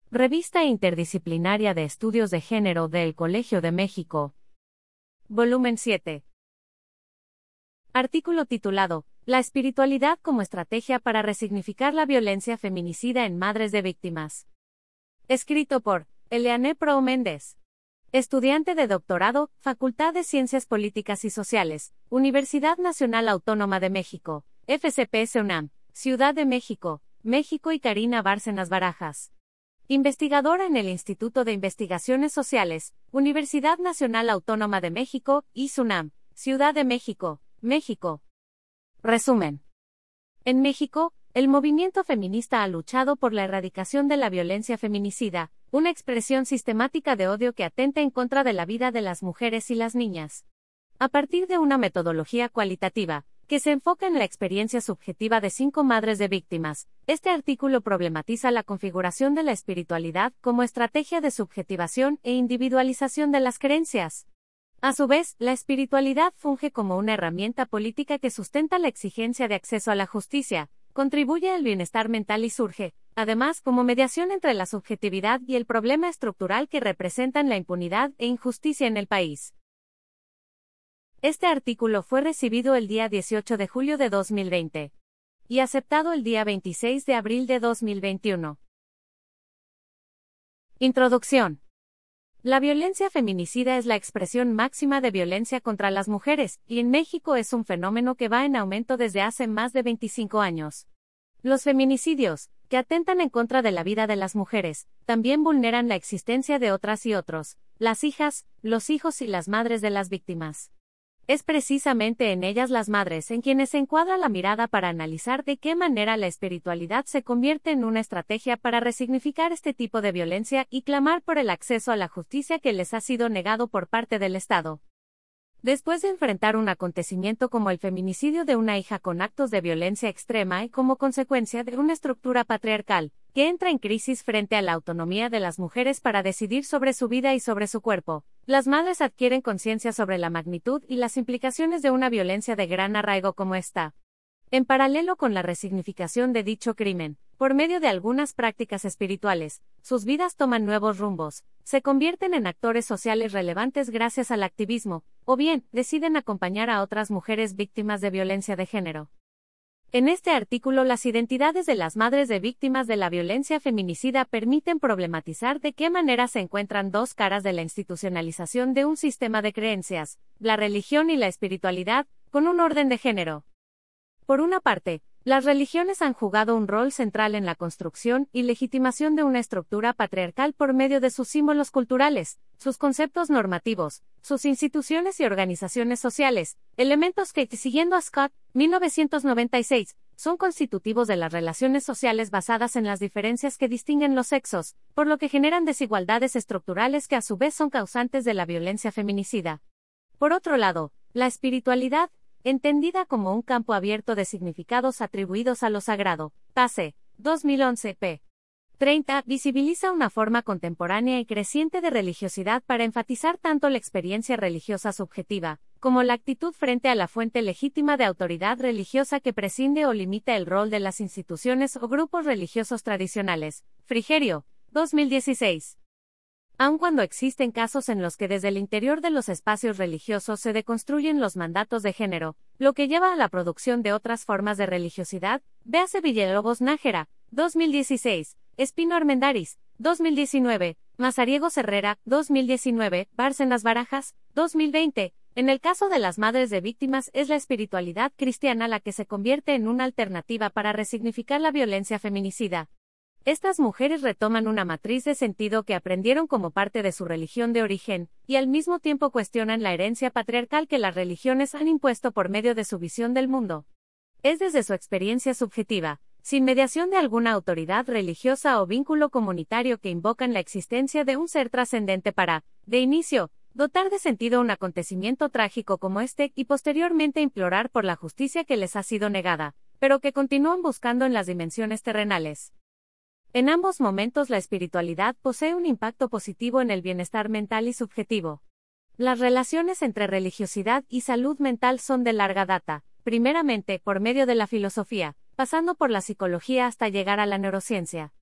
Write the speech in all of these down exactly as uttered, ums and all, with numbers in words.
Revista Interdisciplinaria de Estudios de Género del Colegio de México. Volumen siete. Artículo titulado, La espiritualidad como estrategia para resignificar la violencia feminicida en madres de víctimas. Escrito por Eliane Pro Méndez. Estudiante de doctorado, Facultad de Ciencias Políticas y Sociales, Universidad Nacional Autónoma de México, F C P S UNAM, Ciudad de México, México y Karina Bárcenas Barajas. Investigadora en el Instituto de Investigaciones Sociales, Universidad Nacional Autónoma de México, I S UNAM, Ciudad de México, México. Resumen. En México, el movimiento feminista ha luchado por la erradicación de la violencia feminicida, una expresión sistemática de odio que atenta en contra de la vida de las mujeres y las niñas. A partir de una metodología cualitativa, que se enfoca en la experiencia subjetiva de cinco madres de víctimas, este artículo problematiza la configuración de la espiritualidad como estrategia de subjetivación e individualización de las creencias. A su vez, la espiritualidad funge como una herramienta política que sustenta la exigencia de acceso a la justicia, contribuye al bienestar mental y surge, además, como mediación entre la subjetividad y el problema estructural que representan la impunidad e injusticia en el país. Este artículo fue recibido el día dieciocho de julio de dos mil veinte y aceptado el día veintiséis de abril de dos mil veintiuno. Introducción. La violencia feminicida es la expresión máxima de violencia contra las mujeres, y en México es un fenómeno que va en aumento desde hace más de veinticinco años. Los feminicidios, que atentan en contra de la vida de las mujeres, también vulneran la existencia de otras y otros, las hijas, los hijos y las madres de las víctimas. Es precisamente en ellas las madres en quienes se encuadra la mirada para analizar de qué manera la espiritualidad se convierte en una estrategia para resignificar este tipo de violencia y clamar por el acceso a la justicia que les ha sido negado por parte del Estado. Después de enfrentar un acontecimiento como el feminicidio de una hija con actos de violencia extrema y como consecuencia de una estructura patriarcal, que entra en crisis frente a la autonomía de las mujeres para decidir sobre su vida y sobre su cuerpo, las madres adquieren conciencia sobre la magnitud y las implicaciones de una violencia de gran arraigo como esta. En paralelo con la resignificación de dicho crimen, por medio de algunas prácticas espirituales, sus vidas toman nuevos rumbos, se convierten en actores sociales relevantes gracias al activismo, o bien, deciden acompañar a otras mujeres víctimas de violencia de género. En este artículo, las identidades de las madres de víctimas de la violencia feminicida permiten problematizar de qué manera se encuentran dos caras de la institucionalización de un sistema de creencias, la religión y la espiritualidad, con un orden de género. Por una parte, las religiones han jugado un rol central en la construcción y legitimación de una estructura patriarcal por medio de sus símbolos culturales, sus conceptos normativos, sus instituciones y organizaciones sociales, elementos que, siguiendo a Scott, mil novecientos noventa y seis, son constitutivos de las relaciones sociales basadas en las diferencias que distinguen los sexos, por lo que generan desigualdades estructurales que a su vez son causantes de la violencia feminicida. Por otro lado, la espiritualidad, entendida como un campo abierto de significados atribuidos a lo sagrado, Tace, dos mil once, p. treinta, visibiliza una forma contemporánea y creciente de religiosidad para enfatizar tanto la experiencia religiosa subjetiva, como la actitud frente a la fuente legítima de autoridad religiosa que prescinde o limita el rol de las instituciones o grupos religiosos tradicionales. Frigerio, dos mil dieciséis. Aun cuando existen casos en los que desde el interior de los espacios religiosos se deconstruyen los mandatos de género, lo que lleva a la producción de otras formas de religiosidad, véase Villalobos Nájera, dos mil dieciséis, Espino Armendáriz, dos mil diecinueve, Mazariegos Herrera, dos mil diecinueve, Bárcenas Barajas, dos mil veinte. En el caso de las madres de víctimas es la espiritualidad cristiana la que se convierte en una alternativa para resignificar la violencia feminicida. Estas mujeres retoman una matriz de sentido que aprendieron como parte de su religión de origen, y al mismo tiempo cuestionan la herencia patriarcal que las religiones han impuesto por medio de su visión del mundo. Es desde su experiencia subjetiva, sin mediación de alguna autoridad religiosa o vínculo comunitario que invocan la existencia de un ser trascendente para, de inicio, dotar de sentido un acontecimiento trágico como este y posteriormente implorar por la justicia que les ha sido negada, pero que continúan buscando en las dimensiones terrenales. En ambos momentos la espiritualidad posee un impacto positivo en el bienestar mental y subjetivo. Las relaciones entre religiosidad y salud mental son de larga data, primeramente por medio de la filosofía, pasando por la psicología hasta llegar a la neurociencia.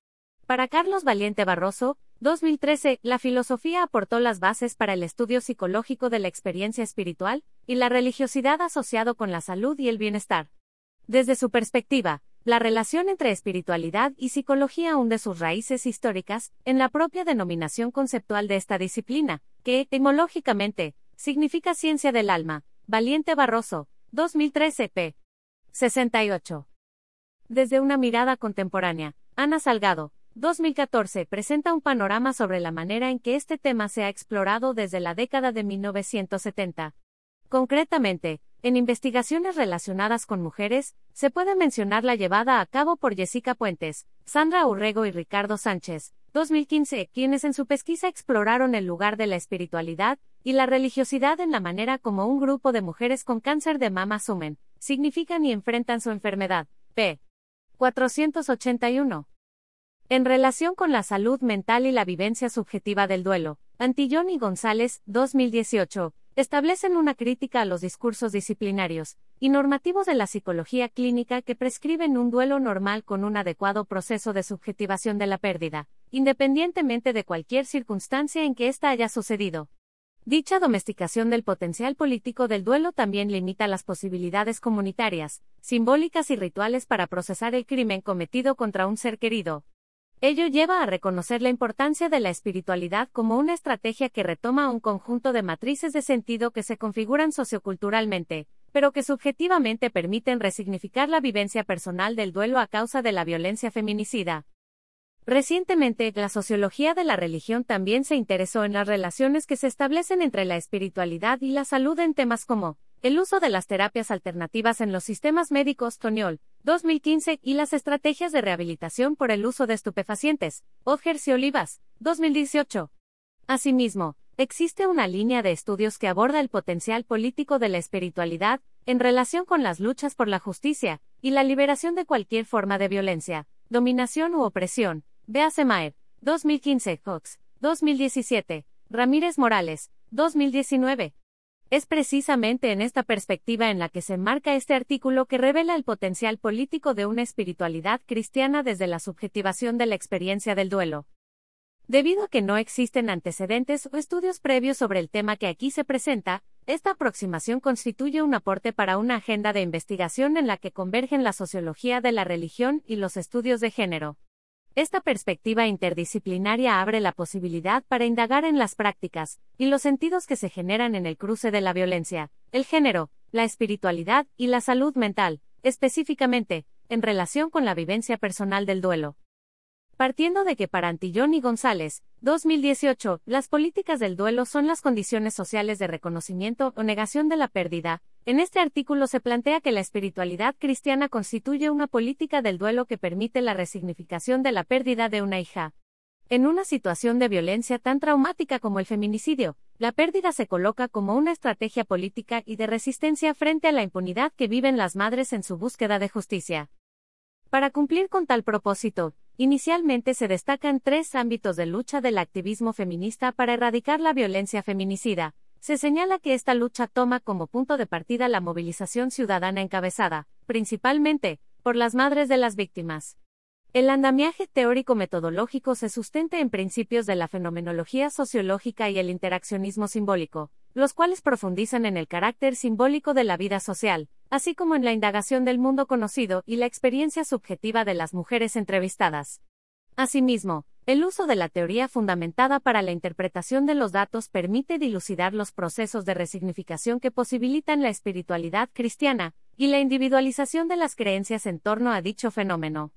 Para Carlos Valiente Barroso, dos mil trece, la filosofía aportó las bases para el estudio psicológico de la experiencia espiritual y la religiosidad asociado con la salud y el bienestar. Desde su perspectiva, la relación entre espiritualidad y psicología hunde sus raíces históricas en la propia denominación conceptual de esta disciplina, que, etimológicamente, significa ciencia del alma. Valiente Barroso, dos mil trece, p. sesenta y ocho. Desde una mirada contemporánea, Ana Salgado, dos mil catorce, presenta un panorama sobre la manera en que este tema se ha explorado desde la década de mil novecientos setenta. Concretamente, en investigaciones relacionadas con mujeres, se puede mencionar la llevada a cabo por Jessica Puentes, Sandra Urrego y Ricardo Sánchez, dos mil quince, quienes en su pesquisa exploraron el lugar de la espiritualidad y la religiosidad en la manera como un grupo de mujeres con cáncer de mama asumen, significan y enfrentan su enfermedad. p. cuatrocientos ochenta y uno. En relación con la salud mental y la vivencia subjetiva del duelo, Antillón y González, dos mil dieciocho, establecen una crítica a los discursos disciplinarios y normativos de la psicología clínica que prescriben un duelo normal con un adecuado proceso de subjetivación de la pérdida, independientemente de cualquier circunstancia en que ésta haya sucedido. Dicha domesticación del potencial político del duelo también limita las posibilidades comunitarias, simbólicas y rituales para procesar el crimen cometido contra un ser querido. Ello lleva a reconocer la importancia de la espiritualidad como una estrategia que retoma un conjunto de matrices de sentido que se configuran socioculturalmente, pero que subjetivamente permiten resignificar la vivencia personal del duelo a causa de la violencia feminicida. Recientemente, la sociología de la religión también se interesó en las relaciones que se establecen entre la espiritualidad y la salud en temas como el uso de las terapias alternativas en los sistemas médicos, Toniol, dos mil quince, y las estrategias de rehabilitación por el uso de estupefacientes, Odgers y Olivas, dos mil dieciocho. Asimismo, existe una línea de estudios que aborda el potencial político de la espiritualidad en relación con las luchas por la justicia y la liberación de cualquier forma de violencia, dominación u opresión. Véase Maer, dos mil quince, Cox, dos mil diecisiete, Ramírez Morales, dos mil diecinueve. Es precisamente en esta perspectiva en la que se enmarca este artículo que revela el potencial político de una espiritualidad cristiana desde la subjetivación de la experiencia del duelo. Debido a que no existen antecedentes o estudios previos sobre el tema que aquí se presenta, esta aproximación constituye un aporte para una agenda de investigación en la que convergen la sociología de la religión y los estudios de género. Esta perspectiva interdisciplinaria abre la posibilidad para indagar en las prácticas y los sentidos que se generan en el cruce de la violencia, el género, la espiritualidad y la salud mental, específicamente, en relación con la vivencia personal del duelo. Partiendo de que para Antillón y González, dos mil dieciocho, las políticas del duelo son las condiciones sociales de reconocimiento o negación de la pérdida, en este artículo se plantea que la espiritualidad cristiana constituye una política del duelo que permite la resignificación de la pérdida de una hija. En una situación de violencia tan traumática como el feminicidio, la pérdida se coloca como una estrategia política y de resistencia frente a la impunidad que viven las madres en su búsqueda de justicia. Para cumplir con tal propósito, inicialmente se destacan tres ámbitos de lucha del activismo feminista para erradicar la violencia feminicida. Se señala que esta lucha toma como punto de partida la movilización ciudadana encabezada, principalmente, por las madres de las víctimas. El andamiaje teórico-metodológico se sustenta en principios de la fenomenología sociológica y el interaccionismo simbólico, los cuales profundizan en el carácter simbólico de la vida social, así como en la indagación del mundo conocido y la experiencia subjetiva de las mujeres entrevistadas. Asimismo, el uso de la teoría fundamentada para la interpretación de los datos permite dilucidar los procesos de resignificación que posibilitan la espiritualidad cristiana y la individualización de las creencias en torno a dicho fenómeno.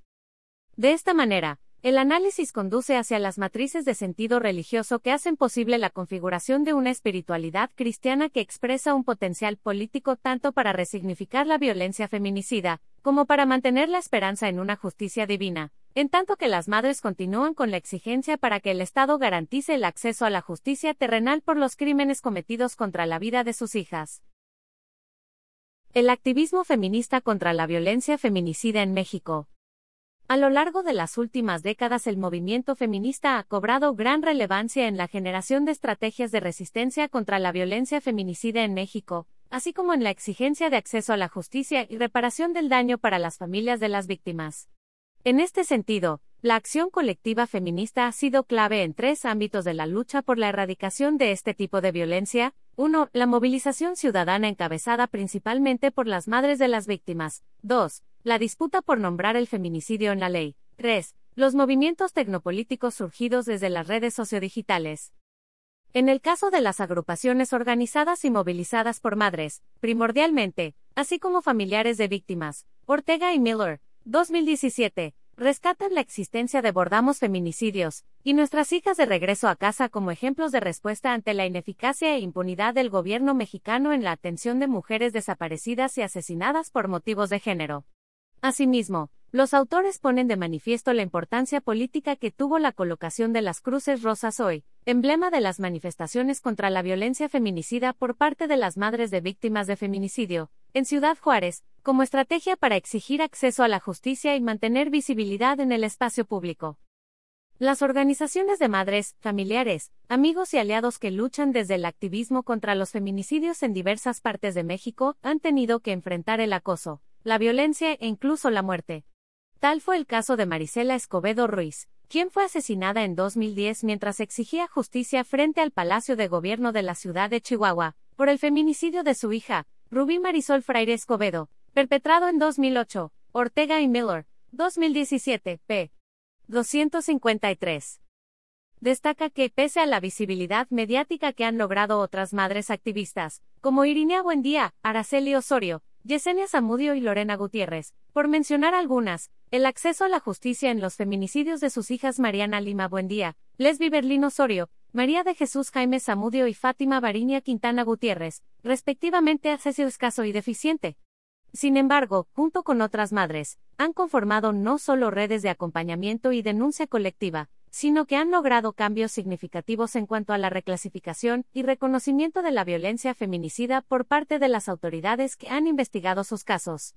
De esta manera, el análisis conduce hacia las matrices de sentido religioso que hacen posible la configuración de una espiritualidad cristiana que expresa un potencial político tanto para resignificar la violencia feminicida, como para mantener la esperanza en una justicia divina, en tanto que las madres continúan con la exigencia para que el Estado garantice el acceso a la justicia terrenal por los crímenes cometidos contra la vida de sus hijas. El activismo feminista contra la violencia feminicida en México. A lo largo de las últimas décadas el movimiento feminista ha cobrado gran relevancia en la generación de estrategias de resistencia contra la violencia feminicida en México, así como en la exigencia de acceso a la justicia y reparación del daño para las familias de las víctimas. En este sentido, La acción colectiva feminista ha sido clave en tres ámbitos de la lucha por la erradicación de este tipo de violencia. uno. La movilización ciudadana encabezada principalmente por las madres de las víctimas. dos. La disputa por nombrar el feminicidio en la ley. tres. Los movimientos tecnopolíticos surgidos desde las redes sociodigitales. En el caso de las agrupaciones organizadas y movilizadas por madres, primordialmente, así como familiares de víctimas, Ortega y Miller, dos mil diecisiete, rescatan la existencia de Bordamos feminicidios, y nuestras hijas de regreso a casa como ejemplos de respuesta ante la ineficacia e impunidad del gobierno mexicano en la atención de mujeres desaparecidas y asesinadas por motivos de género. Asimismo, los autores ponen de manifiesto la importancia política que tuvo la colocación de las cruces rosas hoy, emblema de las manifestaciones contra la violencia feminicida por parte de las madres de víctimas de feminicidio, en Ciudad Juárez, como estrategia para exigir acceso a la justicia y mantener visibilidad en el espacio público. Las organizaciones de madres, familiares, amigos y aliados que luchan desde el activismo contra los feminicidios en diversas partes de México han tenido que enfrentar el acoso, la violencia e incluso la muerte. Tal fue el caso de Marisela Escobedo Ruiz, quien fue asesinada en dos mil diez mientras exigía justicia frente al Palacio de Gobierno de la ciudad de Chihuahua, por el feminicidio de su hija, Rubí Marisol Fraire Escobedo, perpetrado en dos mil ocho, Ortega y Miller, dos mil diecisiete, p. doscientos cincuenta y tres. Destaca que, pese a la visibilidad mediática que han logrado otras madres activistas, como Irinea Buendía, Araceli Osorio, Yesenia Zamudio y Lorena Gutiérrez, por mencionar algunas, el acceso a la justicia en los feminicidios de sus hijas Mariana Lima Buendía, Lesbi Berlín Osorio, María de Jesús Jaime Zamudio y Fátima Bariña Quintana Gutiérrez, respectivamente, ha sido escaso y deficiente. Sin embargo, junto con otras madres, han conformado no solo redes de acompañamiento y denuncia colectiva, sino que han logrado cambios significativos en cuanto a la reclasificación y reconocimiento de la violencia feminicida por parte de las autoridades que han investigado sus casos.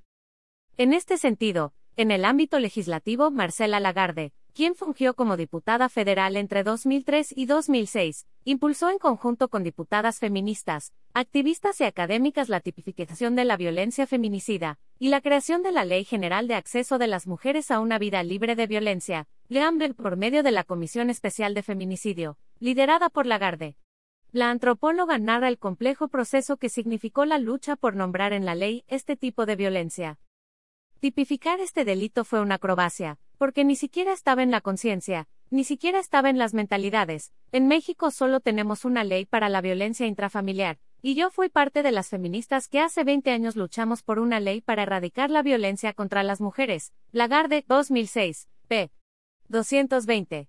En este sentido, en el ámbito legislativo, Marcela Lagarde, quien fungió como diputada federal entre dos mil tres y dos mil seis, impulsó en conjunto con diputadas feministas, activistas y académicas la tipificación de la violencia feminicida, y la creación de la Ley General de Acceso de las Mujeres a una Vida Libre de Violencia, LEAMVE, por medio de la Comisión Especial de Feminicidio, liderada por Lagarde. La antropóloga narra el complejo proceso que significó la lucha por nombrar en la ley este tipo de violencia. Tipificar este delito fue una acrobacia, porque ni siquiera estaba en la conciencia, ni siquiera estaba en las mentalidades. En México solo tenemos una ley para la violencia intrafamiliar, y yo fui parte de las feministas que hace veinte años luchamos por una ley para erradicar la violencia contra las mujeres. Lagarde, dos mil seis, p. doscientos veinte.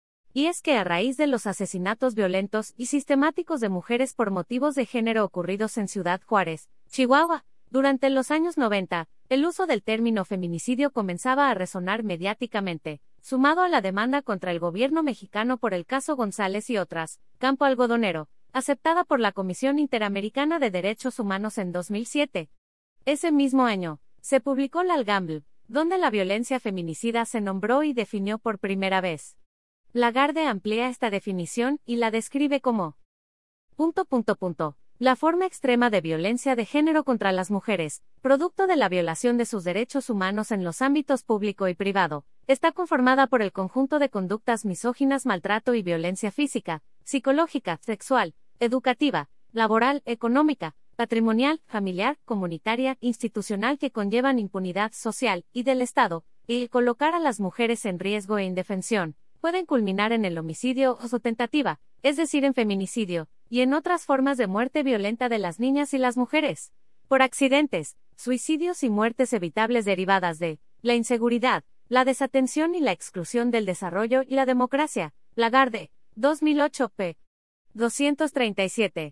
Y es que a raíz de los asesinatos violentos y sistemáticos de mujeres por motivos de género ocurridos en Ciudad Juárez, Chihuahua, durante los años noventa, el uso del término feminicidio comenzaba a resonar mediáticamente, sumado a la demanda contra el gobierno mexicano por el caso González y otras, Campo Algodonero, aceptada por la Comisión Interamericana de Derechos Humanos en dos mil siete. Ese mismo año, se publicó la LEAMVE, donde la violencia feminicida se nombró y definió por primera vez. Lagarde amplía esta definición y la describe como punto punto punto. La forma extrema de violencia de género contra las mujeres, producto de la violación de sus derechos humanos en los ámbitos público y privado, está conformada por el conjunto de conductas misóginas, maltrato y violencia física, psicológica, sexual, educativa, laboral, económica, patrimonial, familiar, comunitaria, institucional que conllevan impunidad social y del Estado, y colocar a las mujeres en riesgo e indefensión, pueden culminar en el homicidio o su tentativa, es decir, en feminicidio, y en otras formas de muerte violenta de las niñas y las mujeres, por accidentes, suicidios y muertes evitables derivadas de la inseguridad, la desatención y la exclusión del desarrollo y la democracia. Lagarde, dos mil ocho, p. doscientos treinta y siete.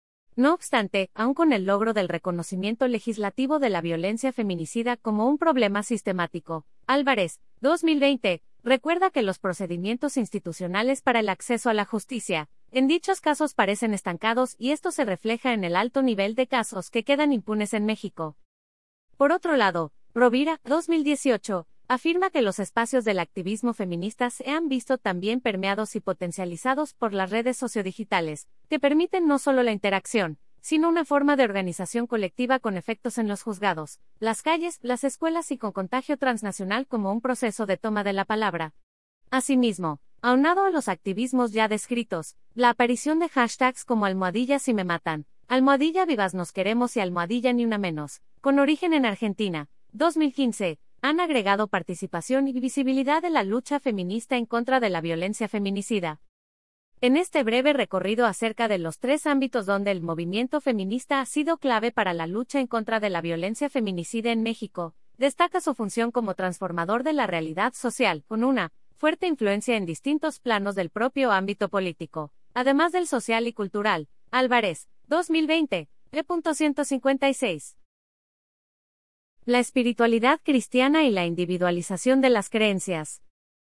No obstante, aun con el logro del reconocimiento legislativo de la violencia feminicida como un problema sistemático, Álvarez, dos mil veinte, recuerda que los procedimientos institucionales para el acceso a la justicia, en dichos casos parecen estancados y esto se refleja en el alto nivel de casos que quedan impunes en México. Por otro lado, Rovira, dos mil dieciocho, afirma que los espacios del activismo feminista se han visto también permeados y potencializados por las redes sociodigitales, que permiten no solo la interacción, sino una forma de organización colectiva con efectos en los juzgados, las calles, las escuelas y con contagio transnacional como un proceso de toma de la palabra. Asimismo, aunado a los activismos ya descritos, la aparición de hashtags como almohadilla si me matan, almohadilla vivas nos queremos y almohadilla ni una menos, con origen en Argentina, dos mil quince, han agregado participación y visibilidad de la lucha feminista en contra de la violencia feminicida. En este breve recorrido acerca de los tres ámbitos donde el movimiento feminista ha sido clave para la lucha en contra de la violencia feminicida en México, destaca su función como transformador de la realidad social, con una fuerte influencia en distintos planos del propio ámbito político, además del social y cultural. Álvarez, dos mil veinte, E ciento cincuenta y seis. La espiritualidad cristiana y la individualización de las creencias.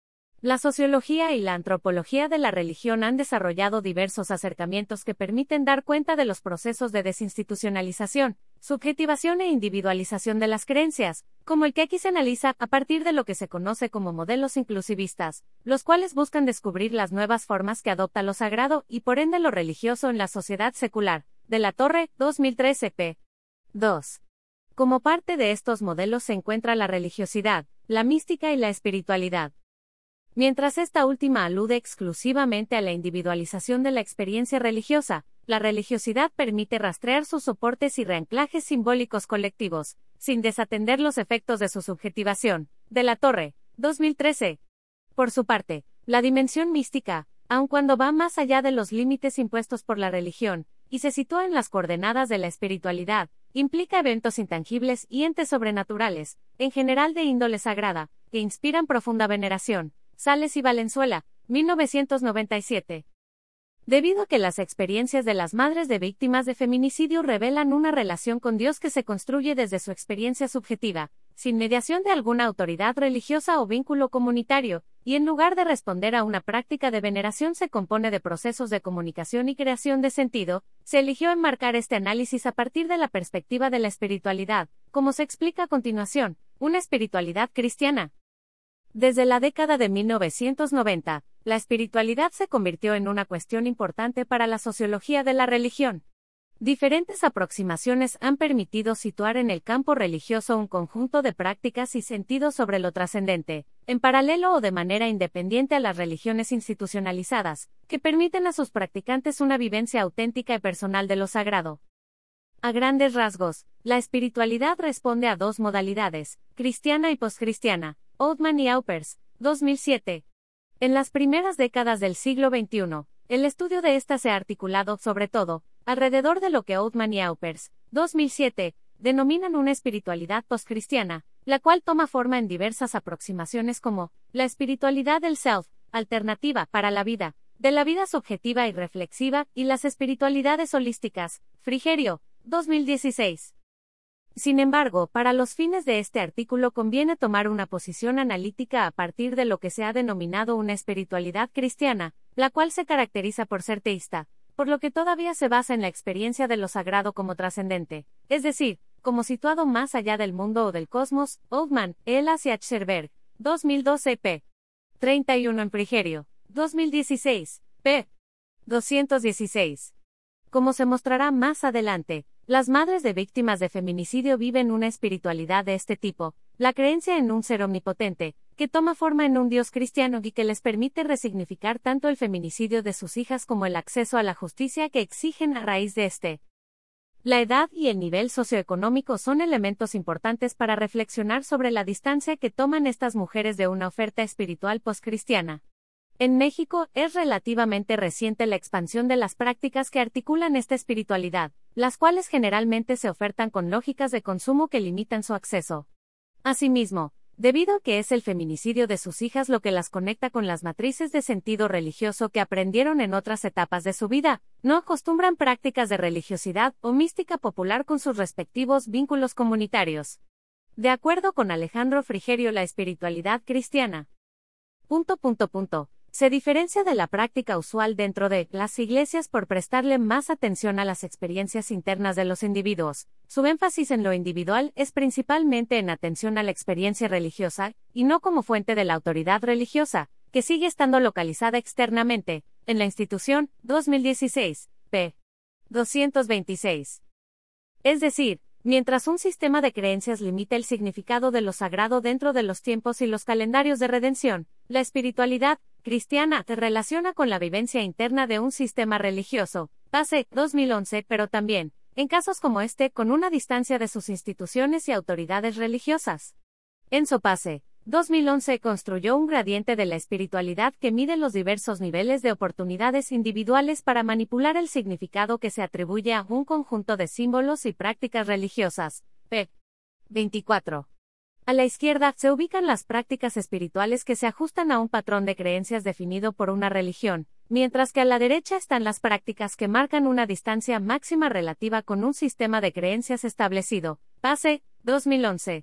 La sociología y la antropología de la religión han desarrollado diversos acercamientos que permiten dar cuenta de los procesos de desinstitucionalización, subjetivación e individualización de las creencias, como el que aquí se analiza a partir de lo que se conoce como modelos inclusivistas, los cuales buscan descubrir las nuevas formas que adopta lo sagrado y por ende lo religioso en la sociedad secular. De la Torre, dos mil trece p. dos. Como parte de estos modelos se encuentra la religiosidad, la mística y la espiritualidad. Mientras esta última alude exclusivamente a la individualización de la experiencia religiosa, la religiosidad permite rastrear sus soportes y reanclajes simbólicos colectivos, sin desatender los efectos de su subjetivación. De la Torre, dos mil trece. Por su parte, la dimensión mística, aun cuando va más allá de los límites impuestos por la religión, y se sitúa en las coordenadas de la espiritualidad, implica eventos intangibles y entes sobrenaturales, en general de índole sagrada, que inspiran profunda veneración. Sales y Valenzuela, mil novecientos noventa y siete. Debido a que las experiencias de las madres de víctimas de feminicidio revelan una relación con Dios que se construye desde su experiencia subjetiva, sin mediación de alguna autoridad religiosa o vínculo comunitario, y en lugar de responder a una práctica de veneración se compone de procesos de comunicación y creación de sentido, se eligió enmarcar este análisis a partir de la perspectiva de la espiritualidad, como se explica a continuación, una espiritualidad cristiana. Desde la década de mil novecientos noventa, la espiritualidad se convirtió en una cuestión importante para la sociología de la religión. Diferentes aproximaciones han permitido situar en el campo religioso un conjunto de prácticas y sentidos sobre lo trascendente, en paralelo o de manera independiente a las religiones institucionalizadas, que permiten a sus practicantes una vivencia auténtica y personal de lo sagrado. A grandes rasgos, la espiritualidad responde a dos modalidades, cristiana y poscristiana. Oudman y Aupers, dos mil siete. En las primeras décadas del siglo veintiuno, el estudio de esta se ha articulado, sobre todo, alrededor de lo que Oudman y Aupers, dos mil siete, denominan una espiritualidad poscristiana, la cual toma forma en diversas aproximaciones como la espiritualidad del self, alternativa para la vida, de la vida subjetiva y reflexiva, y las espiritualidades holísticas. Frigerio, dos mil dieciséis. Sin embargo, para los fines de este artículo conviene tomar una posición analítica a partir de lo que se ha denominado una espiritualidad cristiana, la cual se caracteriza por ser teísta, por lo que todavía se basa en la experiencia de lo sagrado como trascendente, es decir, como situado más allá del mundo o del cosmos. Oudman, Elas y Achterberg, dos mil doce p. treinta y uno en Frigerio, dos mil dieciséis, p. doscientos dieciséis. Como se mostrará más adelante, las madres de víctimas de feminicidio viven una espiritualidad de este tipo, la creencia en un ser omnipotente, que toma forma en un Dios cristiano y que les permite resignificar tanto el feminicidio de sus hijas como el acceso a la justicia que exigen a raíz de este. La edad y el nivel socioeconómico son elementos importantes para reflexionar sobre la distancia que toman estas mujeres de una oferta espiritual poscristiana. En México, es relativamente reciente la expansión de las prácticas que articulan esta espiritualidad, las cuales generalmente se ofertan con lógicas de consumo que limitan su acceso. Asimismo, debido a que es el feminicidio de sus hijas lo que las conecta con las matrices de sentido religioso que aprendieron en otras etapas de su vida, no acostumbran prácticas de religiosidad o mística popular con sus respectivos vínculos comunitarios. De acuerdo con Alejandro Frigerio, la espiritualidad cristiana. Punto, punto, punto. Se diferencia de la práctica usual dentro de las iglesias por prestarle más atención a las experiencias internas de los individuos. Su énfasis en lo individual es principalmente en atención a la experiencia religiosa, y no como fuente de la autoridad religiosa, que sigue estando localizada externamente, en la institución. dos mil dieciséis, p. doscientos veintiséis. Es decir, mientras un sistema de creencias limita el significado de lo sagrado dentro de los tiempos y los calendarios de redención, la espiritualidad cristiana se relaciona con la vivencia interna de un sistema religioso, Pace, dos mil once, pero también, en casos como este, con una distancia de sus instituciones y autoridades religiosas. Enzo Pace, dos mil once, construyó un gradiente de la espiritualidad que mide los diversos niveles de oportunidades individuales para manipular el significado que se atribuye a un conjunto de símbolos y prácticas religiosas. p. veinticuatro. A la izquierda se ubican las prácticas espirituales que se ajustan a un patrón de creencias definido por una religión, mientras que a la derecha están las prácticas que marcan una distancia máxima relativa con un sistema de creencias establecido. Pace, dos mil once.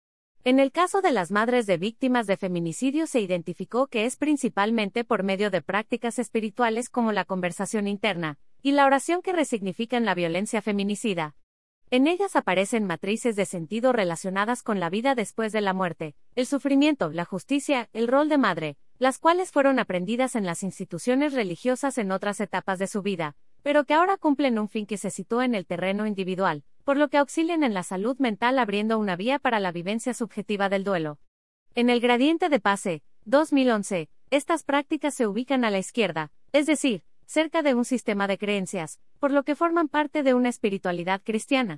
En el caso de las madres de víctimas de feminicidio se identificó que es principalmente por medio de prácticas espirituales como la conversación interna y la oración que resignifican la violencia feminicida. En ellas aparecen matrices de sentido relacionadas con la vida después de la muerte, el sufrimiento, la justicia, el rol de madre, las cuales fueron aprendidas en las instituciones religiosas en otras etapas de su vida, pero que ahora cumplen un fin que se sitúa en el terreno individual, por lo que auxilian en la salud mental abriendo una vía para la vivencia subjetiva del duelo. En el gradiente de Pace, dos mil once, estas prácticas se ubican a la izquierda, es decir, cerca de un sistema de creencias, por lo que forman parte de una espiritualidad cristiana.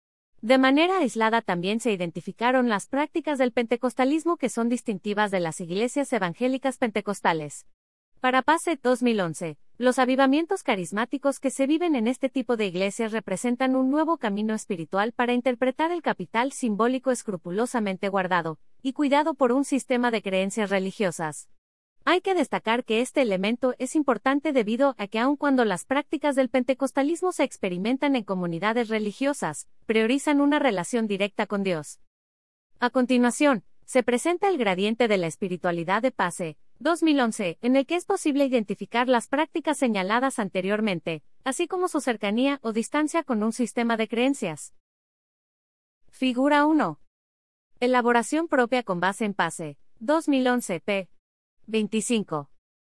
De manera aislada también se identificaron las prácticas del pentecostalismo que son distintivas de las iglesias evangélicas pentecostales. Para Pace, dos mil once, los avivamientos carismáticos que se viven en este tipo de iglesias representan un nuevo camino espiritual para interpretar el capital simbólico escrupulosamente guardado y cuidado por un sistema de creencias religiosas. Hay que destacar que este elemento es importante debido a que aun cuando las prácticas del pentecostalismo se experimentan en comunidades religiosas, priorizan una relación directa con Dios. A continuación, se presenta el gradiente de la espiritualidad de Pace, dos mil once, en el que es posible identificar las prácticas señaladas anteriormente, así como su cercanía o distancia con un sistema de creencias. Figura uno. Elaboración propia con base en Pace, dos mil once, p. veinticinco.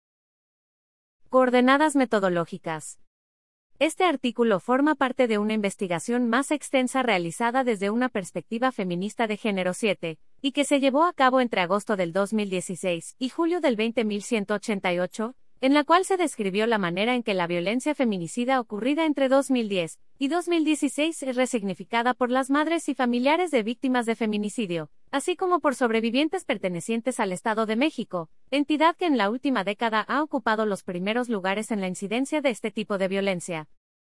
Coordenadas metodológicas. Este artículo forma parte de una investigación más extensa realizada desde una perspectiva feminista de género siete, y que se llevó a cabo entre agosto del dos mil dieciséis y julio del veinte mil ciento ochenta y ocho, en la cual se describió la manera en que la violencia feminicida ocurrida entre dos mil diez y dos mil dieciséis es resignificada por las madres y familiares de víctimas de feminicidio, así como por sobrevivientes pertenecientes al Estado de México, entidad que en la última década ha ocupado los primeros lugares en la incidencia de este tipo de violencia.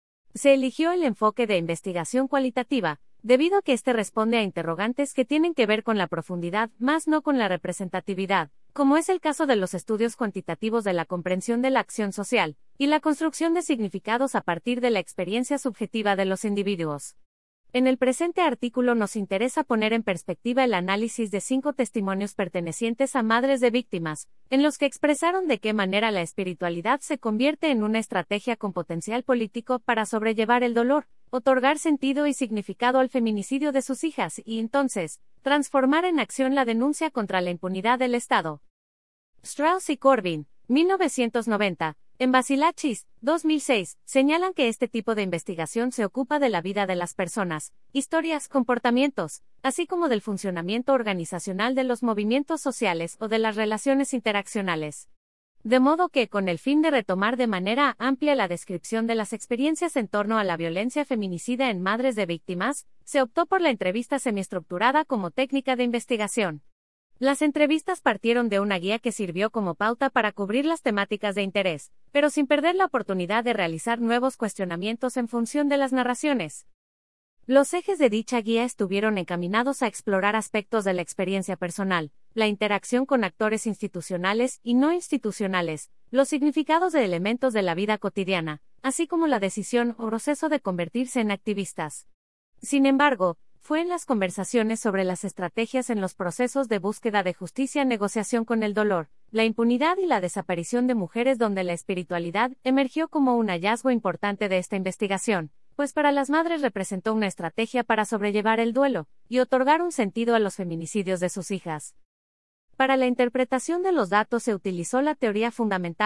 Se eligió el enfoque de investigación cualitativa, debido a que este responde a interrogantes que tienen que ver con la profundidad, más no con la representatividad, como es el caso de los estudios cuantitativos de la comprensión de la acción social, y la construcción de significados a partir de la experiencia subjetiva de los individuos. En el presente artículo nos interesa poner en perspectiva el análisis de cinco testimonios pertenecientes a madres de víctimas, en los que expresaron de qué manera la espiritualidad se convierte en una estrategia con potencial político para sobrellevar el dolor, otorgar sentido y significado al feminicidio de sus hijas y entonces, transformar en acción la denuncia contra la impunidad del Estado. Strauss y Corbin, mil novecientos noventa, en Basilachis, dos mil seis, señalan que este tipo de investigación se ocupa de la vida de las personas, historias, comportamientos, así como del funcionamiento organizacional de los movimientos sociales o de las relaciones interaccionales. De modo que, con el fin de retomar de manera amplia la descripción de las experiencias en torno a la violencia feminicida en madres de víctimas, se optó por la entrevista semiestructurada como técnica de investigación. Las entrevistas partieron de una guía que sirvió como pauta para cubrir las temáticas de interés, pero sin perder la oportunidad de realizar nuevos cuestionamientos en función de las narraciones. Los ejes de dicha guía estuvieron encaminados a explorar aspectos de la experiencia personal, la interacción con actores institucionales y no institucionales, los significados de elementos de la vida cotidiana, así como la decisión o proceso de convertirse en activistas. Sin embargo, fue en las conversaciones sobre las estrategias en los procesos de búsqueda de justicia, negociación con el dolor, la impunidad y la desaparición de mujeres donde la espiritualidad emergió como un hallazgo importante de esta investigación, pues para las madres representó una estrategia para sobrellevar el duelo y otorgar un sentido a los feminicidios de sus hijas. Para la interpretación de los datos se utilizó la teoría fundamentada,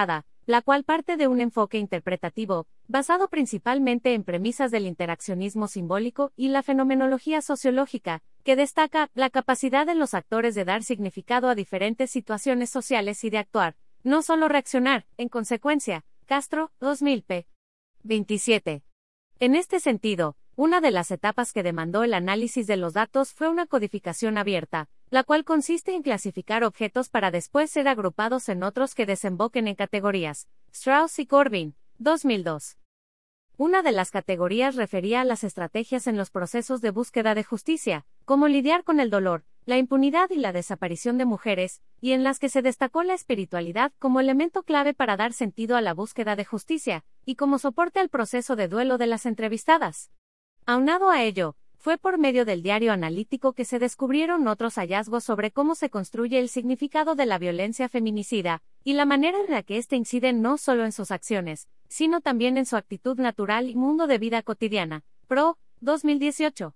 la cual parte de un enfoque interpretativo, basado principalmente en premisas del interaccionismo simbólico y la fenomenología sociológica, que destaca la capacidad de los actores de dar significado a diferentes situaciones sociales y de actuar, no solo reaccionar. En consecuencia, Castro, dos mil p. veintisiete. En este sentido, una de las etapas que demandó el análisis de los datos fue una codificación abierta, la cual consiste en clasificar objetos para después ser agrupados en otros que desemboquen en categorías. Strauss y Corbin, dos mil dos. Una de las categorías refería a las estrategias en los procesos de búsqueda de justicia, como lidiar con el dolor, la impunidad y la desaparición de mujeres, y en las que se destacó la espiritualidad como elemento clave para dar sentido a la búsqueda de justicia, y como soporte al proceso de duelo de las entrevistadas. Aunado a ello, fue por medio del diario analítico que se descubrieron otros hallazgos sobre cómo se construye el significado de la violencia feminicida, y la manera en la que éste incide no solo en sus acciones, sino también en su actitud natural y mundo de vida cotidiana. Pro, dos mil dieciocho.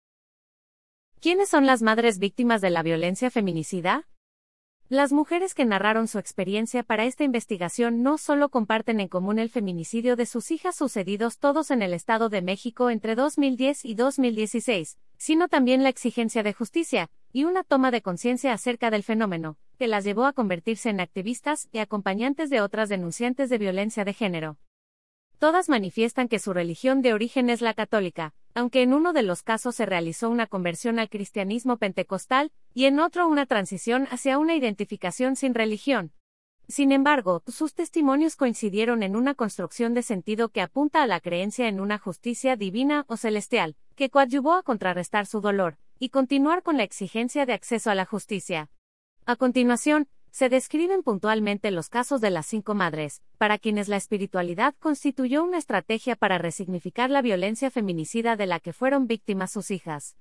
¿Quiénes son las madres víctimas de la violencia feminicida? Las mujeres que narraron su experiencia para esta investigación no solo comparten en común el feminicidio de sus hijas sucedidos todos en el Estado de México entre dos mil diez y dos mil dieciséis, sino también la exigencia de justicia, y una toma de conciencia acerca del fenómeno, que las llevó a convertirse en activistas y acompañantes de otras denunciantes de violencia de género. Todas manifiestan que su religión de origen es la católica, aunque en uno de los casos se realizó una conversión al cristianismo pentecostal, y en otro una transición hacia una identificación sin religión. Sin embargo, sus testimonios coincidieron en una construcción de sentido que apunta a la creencia en una justicia divina o celestial, que coadyuvó a contrarrestar su dolor, y continuar con la exigencia de acceso a la justicia. A continuación, se describen puntualmente los casos de las cinco madres, para quienes la espiritualidad constituyó una estrategia para resignificar la violencia feminicida de la que fueron víctimas sus hijas.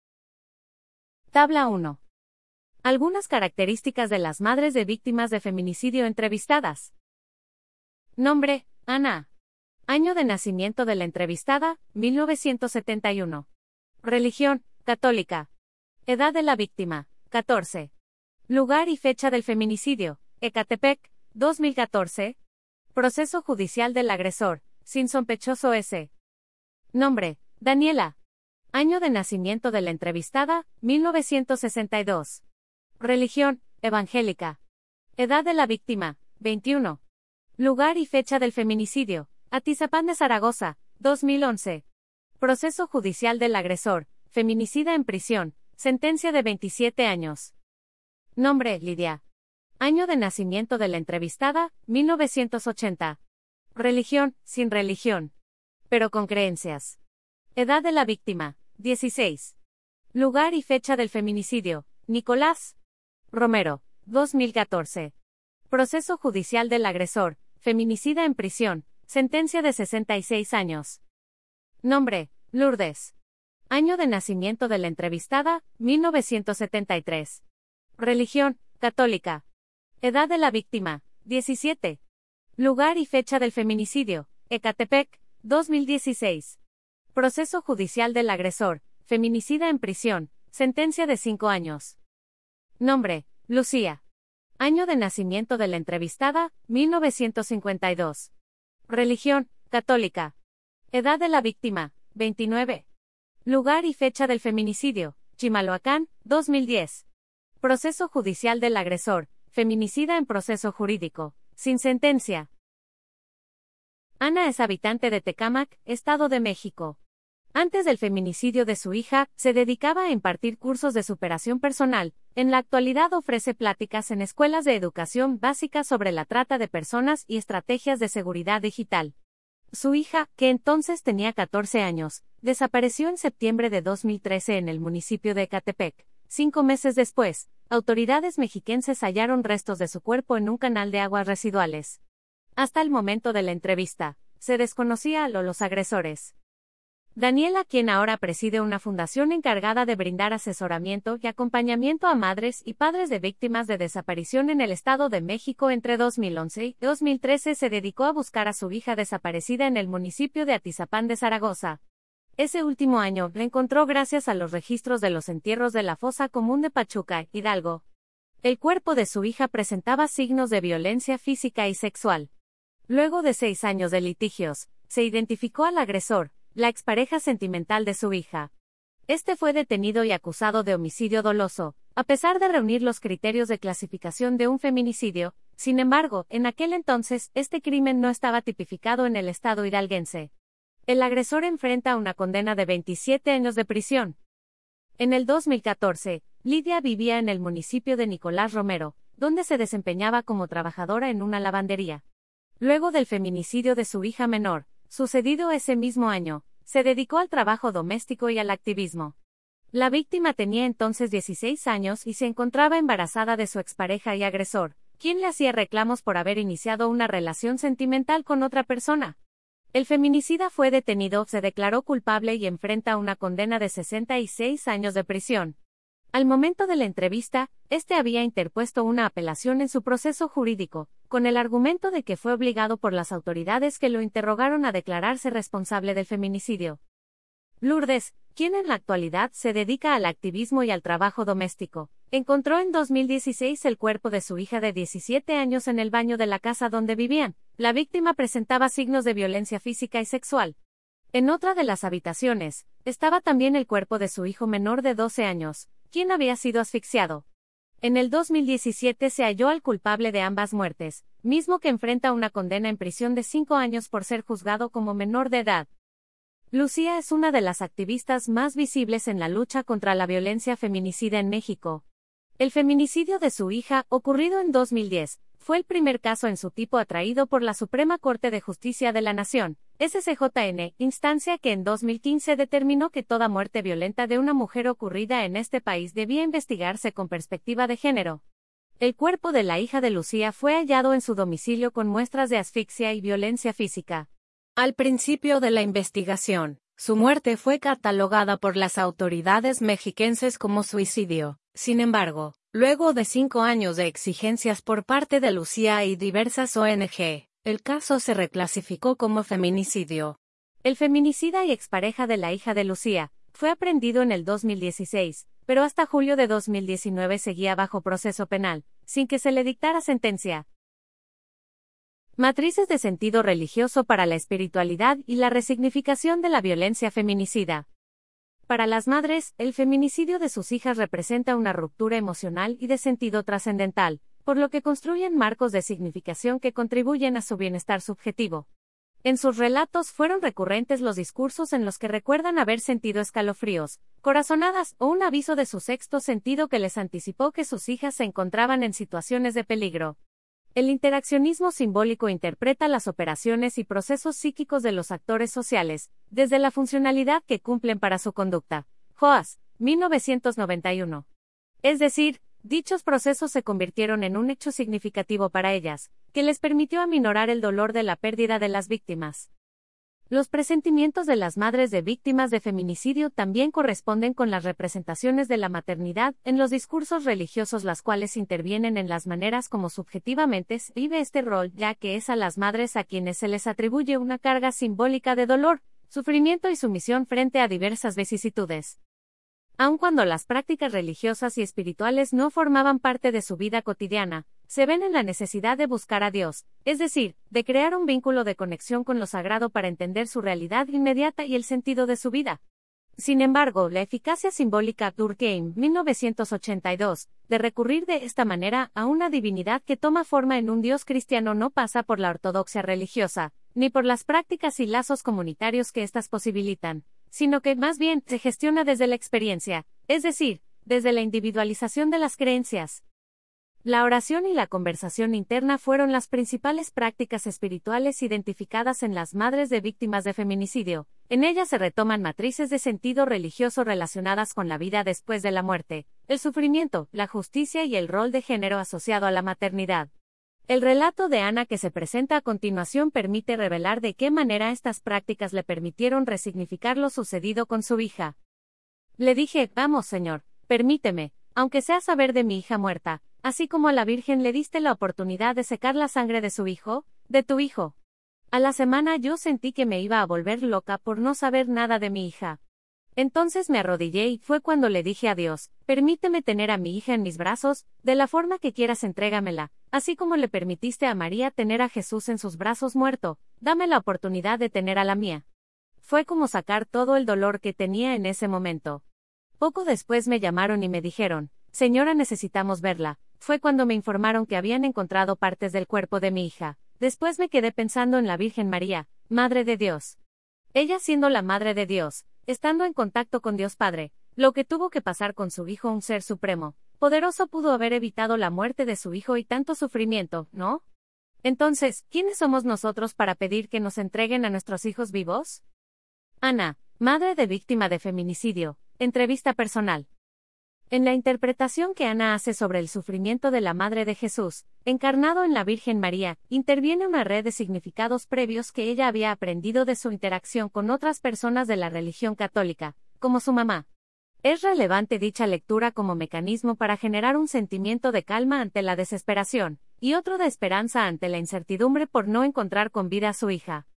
Tabla uno. Algunas características de las madres de víctimas de feminicidio entrevistadas. Nombre: Ana. Año de nacimiento de la entrevistada: mil novecientos setenta y uno. Religión: católica. Edad de la víctima: catorce. Lugar y fecha del feminicidio: Ecatepec, dos mil catorce. Proceso judicial del agresor: sin sospechoso S. Nombre: Daniela. Año de nacimiento de la entrevistada: mil novecientos sesenta y dos. Religión: evangélica. Edad de la víctima: veintiuno. Lugar y fecha del feminicidio: Atizapán de Zaragoza, dos mil once. Proceso judicial del agresor: feminicida en prisión, sentencia de veintisiete años. Nombre: Lidia. Año de nacimiento de la entrevistada: mil novecientos ochenta. Religión: sin religión, pero con creencias. Edad de la víctima: dieciséis. Lugar y fecha del feminicidio: Nicolás Romero, dos mil catorce. Proceso judicial del agresor: feminicida en prisión, sentencia de sesenta y seis años. Nombre: Lourdes. Año de nacimiento de la entrevistada: mil novecientos setenta y tres. Religión: católica. Edad de la víctima: diecisiete. Lugar y fecha del feminicidio: Ecatepec, dos mil dieciséis. Proceso judicial del agresor: feminicida en prisión, sentencia de cinco años. Nombre: Lucía. Año de nacimiento de la entrevistada: mil novecientos cincuenta y dos. Religión: católica. Edad de la víctima: veintinueve. Lugar y fecha del feminicidio: Chimalhuacán, dos mil diez. Proceso judicial del agresor: feminicida en proceso jurídico, sin sentencia. Ana es habitante de Tecámac, Estado de México. Antes del feminicidio de su hija, se dedicaba a impartir cursos de superación personal. En la actualidad ofrece pláticas en escuelas de educación básica sobre la trata de personas y estrategias de seguridad digital. Su hija, que entonces tenía catorce años, desapareció en septiembre de dos mil trece en el municipio de Ecatepec. Cinco meses después, autoridades mexiquenses hallaron restos de su cuerpo en un canal de aguas residuales. Hasta el momento de la entrevista, se desconocía a los agresores. Daniela, quien ahora preside una fundación encargada de brindar asesoramiento y acompañamiento a madres y padres de víctimas de desaparición en el Estado de México entre dos mil once y dos mil trece, se dedicó a buscar a su hija desaparecida en el municipio de Atizapán de Zaragoza. Ese último año la encontró gracias a los registros de los entierros de la fosa común de Pachuca, Hidalgo. El cuerpo de su hija presentaba signos de violencia física y sexual. Luego de seis años de litigios, se identificó al agresor, la expareja sentimental de su hija. Este fue detenido y acusado de homicidio doloso, a pesar de reunir los criterios de clasificación de un feminicidio. Sin embargo, en aquel entonces, este crimen no estaba tipificado en el estado hidalguense. El agresor enfrenta una condena de veintisiete años de prisión. En el dos mil catorce, Lidia vivía en el municipio de Nicolás Romero, donde se desempeñaba como trabajadora en una lavandería. Luego del feminicidio de su hija menor, sucedido ese mismo año, se dedicó al trabajo doméstico y al activismo. La víctima tenía entonces dieciséis años y se encontraba embarazada de su expareja y agresor, quien le hacía reclamos por haber iniciado una relación sentimental con otra persona. El feminicida fue detenido, se declaró culpable y enfrenta una condena de sesenta y seis años de prisión. Al momento de la entrevista, este había interpuesto una apelación en su proceso jurídico, con el argumento de que fue obligado por las autoridades que lo interrogaron a declararse responsable del feminicidio. Lourdes, quien en la actualidad se dedica al activismo y al trabajo doméstico, encontró en dos mil dieciséis el cuerpo de su hija de diecisiete años en el baño de la casa donde vivían. La víctima presentaba signos de violencia física y sexual. En otra de las habitaciones, estaba también el cuerpo de su hijo menor de doce años, quien había sido asfixiado. En el dos mil diecisiete se halló al culpable de ambas muertes, mismo que enfrenta una condena en prisión de cinco años por ser juzgado como menor de edad. Lucía es una de las activistas más visibles en la lucha contra la violencia feminicida en México. El feminicidio de su hija, ocurrido en dos mil diez, fue el primer caso en su tipo atraído por la Suprema Corte de Justicia de la Nación, S C J N, instancia que en dos mil quince determinó que toda muerte violenta de una mujer ocurrida en este país debía investigarse con perspectiva de género. El cuerpo de la hija de Lucía fue hallado en su domicilio con muestras de asfixia y violencia física. Al principio de la investigación, su muerte fue catalogada por las autoridades mexiquenses como suicidio. Sin embargo, luego de cinco años de exigencias por parte de Lucía y diversas O N G, el caso se reclasificó como feminicidio. El feminicida y expareja de la hija de Lucía fue aprehendido en el dos mil dieciséis, pero hasta julio de dos mil diecinueve seguía bajo proceso penal, sin que se le dictara sentencia. Matrices de sentido religioso para la espiritualidad y la resignificación de la violencia feminicida. Para las madres, el feminicidio de sus hijas representa una ruptura emocional y de sentido trascendental, por lo que construyen marcos de significación que contribuyen a su bienestar subjetivo. En sus relatos fueron recurrentes los discursos en los que recuerdan haber sentido escalofríos, corazonadas o un aviso de su sexto sentido que les anticipó que sus hijas se encontraban en situaciones de peligro. El interaccionismo simbólico interpreta las operaciones y procesos psíquicos de los actores sociales, desde la funcionalidad que cumplen para su conducta. Joas, mil novecientos noventa y uno. Es decir, dichos procesos se convirtieron en un hecho significativo para ellas, que les permitió aminorar el dolor de la pérdida de las víctimas. Los presentimientos de las madres de víctimas de feminicidio también corresponden con las representaciones de la maternidad en los discursos religiosos, las cuales intervienen en las maneras como subjetivamente se vive este rol, ya que es a las madres a quienes se les atribuye una carga simbólica de dolor, sufrimiento y sumisión frente a diversas vicisitudes. Aun cuando las prácticas religiosas y espirituales no formaban parte de su vida cotidiana, se ven en la necesidad de buscar a Dios, es decir, de crear un vínculo de conexión con lo sagrado para entender su realidad inmediata y el sentido de su vida. Sin embargo, la eficacia simbólica Durkheim, mil novecientos ochenta y dos, de recurrir de esta manera a una divinidad que toma forma en un Dios cristiano no pasa por la ortodoxia religiosa, ni por las prácticas y lazos comunitarios que éstas posibilitan, sino que más bien se gestiona desde la experiencia, es decir, desde la individualización de las creencias. La oración y la conversación interna fueron las principales prácticas espirituales identificadas en las madres de víctimas de feminicidio. En ellas se retoman matrices de sentido religioso relacionadas con la vida después de la muerte, el sufrimiento, la justicia y el rol de género asociado a la maternidad. El relato de Ana que se presenta a continuación permite revelar de qué manera estas prácticas le permitieron resignificar lo sucedido con su hija. Le dije, vamos, Señor, permíteme, aunque sea saber de mi hija muerta, así como a la Virgen le diste la oportunidad de secar la sangre de su hijo, de tu hijo. A la semana yo sentí que me iba a volver loca por no saber nada de mi hija. Entonces me arrodillé y fue cuando le dije a Dios, permíteme tener a mi hija en mis brazos, de la forma que quieras entrégamela, así como le permitiste a María tener a Jesús en sus brazos muerto, dame la oportunidad de tener a la mía. Fue como sacar todo el dolor que tenía en ese momento. Poco después me llamaron y me dijeron, señora, necesitamos verla. Fue cuando me informaron que habían encontrado partes del cuerpo de mi hija. Después me quedé pensando en la Virgen María, Madre de Dios. Ella siendo la Madre de Dios, estando en contacto con Dios Padre, lo que tuvo que pasar con su Hijo, un ser supremo, poderoso, pudo haber evitado la muerte de su Hijo y tanto sufrimiento, ¿no? Entonces, ¿quiénes somos nosotros para pedir que nos entreguen a nuestros hijos vivos? Ana, madre de víctima de feminicidio, entrevista personal. En la interpretación que Ana hace sobre el sufrimiento de la Madre de Jesús, encarnado en la Virgen María, interviene una red de significados previos que ella había aprendido de su interacción con otras personas de la religión católica, como su mamá. Es relevante dicha lectura como mecanismo para generar un sentimiento de calma ante la desesperación, y otro de esperanza ante la incertidumbre por no encontrar con vida a su hija.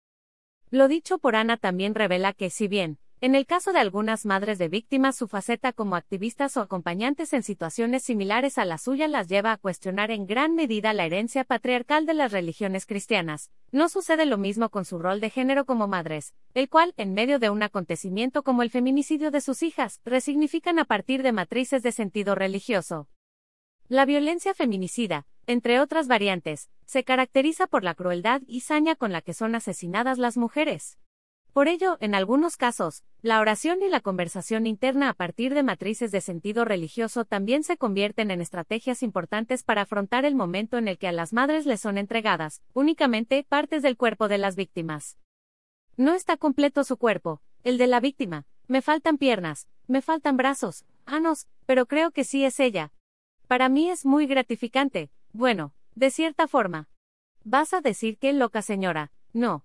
Lo dicho por Ana también revela que, si bien, en el caso de algunas madres de víctimas, su faceta como activistas o acompañantes en situaciones similares a la suya las lleva a cuestionar en gran medida la herencia patriarcal de las religiones cristianas. No sucede lo mismo con su rol de género como madres, el cual, en medio de un acontecimiento como el feminicidio de sus hijas, resignifican a partir de matrices de sentido religioso. La violencia feminicida, entre otras variantes, se caracteriza por la crueldad y saña con la que son asesinadas las mujeres. Por ello, en algunos casos, la oración y la conversación interna a partir de matrices de sentido religioso también se convierten en estrategias importantes para afrontar el momento en el que a las madres les son entregadas, únicamente, partes del cuerpo de las víctimas. No está completo su cuerpo, el de la víctima, me faltan piernas, me faltan brazos, manos, pero creo que sí es ella. Para mí es muy gratificante, bueno, de cierta forma. ¿Vas a decir qué loca señora? No.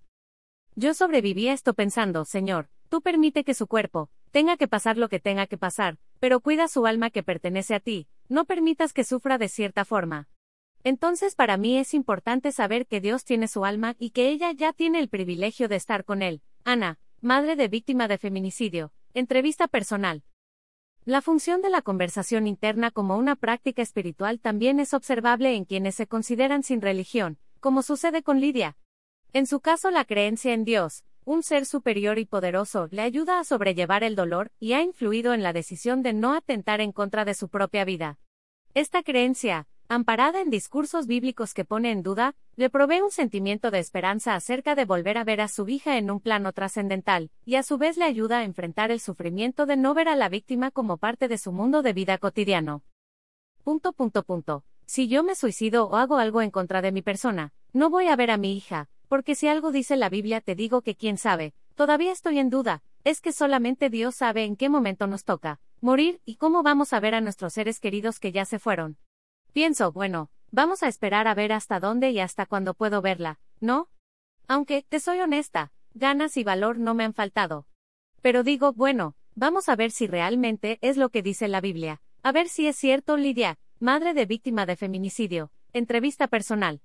Yo sobreviví a esto pensando, Señor, tú permite que su cuerpo tenga que pasar lo que tenga que pasar, pero cuida su alma que pertenece a ti, no permitas que sufra de cierta forma. Entonces para mí es importante saber que Dios tiene su alma y que ella ya tiene el privilegio de estar con él. Ana, madre de víctima de feminicidio, entrevista personal. La función de la conversación interna como una práctica espiritual también es observable en quienes se consideran sin religión, como sucede con Lidia. En su caso, la creencia en Dios, un ser superior y poderoso, le ayuda a sobrellevar el dolor y ha influido en la decisión de no atentar en contra de su propia vida. Esta creencia, amparada en discursos bíblicos que pone en duda, le provee un sentimiento de esperanza acerca de volver a ver a su hija en un plano trascendental, y a su vez le ayuda a enfrentar el sufrimiento de no ver a la víctima como parte de su mundo de vida cotidiano. Punto, punto, punto. Si yo me suicido o hago algo en contra de mi persona, no voy a ver a mi hija. Porque si algo dice la Biblia te digo que quién sabe, todavía estoy en duda, es que solamente Dios sabe en qué momento nos toca morir y cómo vamos a ver a nuestros seres queridos que ya se fueron. Pienso, bueno, vamos a esperar a ver hasta dónde y hasta cuándo puedo verla, ¿no? Aunque, te soy honesta, ganas y valor no me han faltado. Pero digo, bueno, vamos a ver si realmente es lo que dice la Biblia, a ver si es cierto. Lidia, madre de víctima de feminicidio, entrevista personal.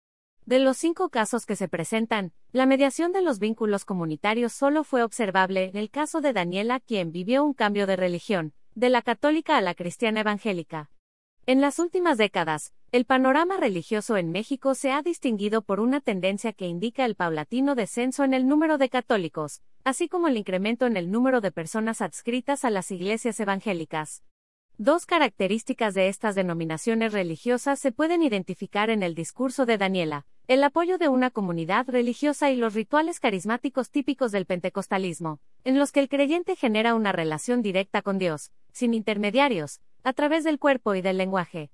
De los cinco casos que se presentan, la mediación de los vínculos comunitarios solo fue observable en el caso de Daniela, quien vivió un cambio de religión, de la católica a la cristiana evangélica. En las últimas décadas, el panorama religioso en México se ha distinguido por una tendencia que indica el paulatino descenso en el número de católicos, así como el incremento en el número de personas adscritas a las iglesias evangélicas. Dos características de estas denominaciones religiosas se pueden identificar en el discurso de Daniela: el apoyo de una comunidad religiosa y los rituales carismáticos típicos del pentecostalismo, en los que el creyente genera una relación directa con Dios, sin intermediarios, a través del cuerpo y del lenguaje.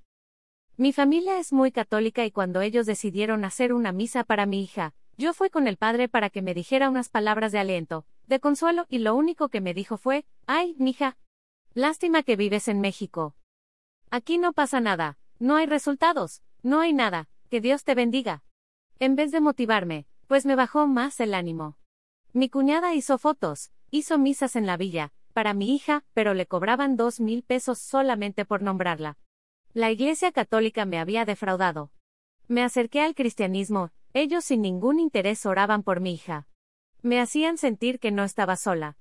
Mi familia es muy católica y cuando ellos decidieron hacer una misa para mi hija, yo fui con el padre para que me dijera unas palabras de aliento, de consuelo, y lo único que me dijo fue: «Ay, mija, lástima que vives en México. Aquí no pasa nada, no hay resultados, no hay nada, que Dios te bendiga». En vez de motivarme, pues me bajó más el ánimo. Mi cuñada hizo fotos, hizo misas en la villa, para mi hija, pero le cobraban dos mil pesos solamente por nombrarla. La Iglesia Católica me había defraudado. Me acerqué al cristianismo, ellos sin ningún interés oraban por mi hija. Me hacían sentir que no estaba sola.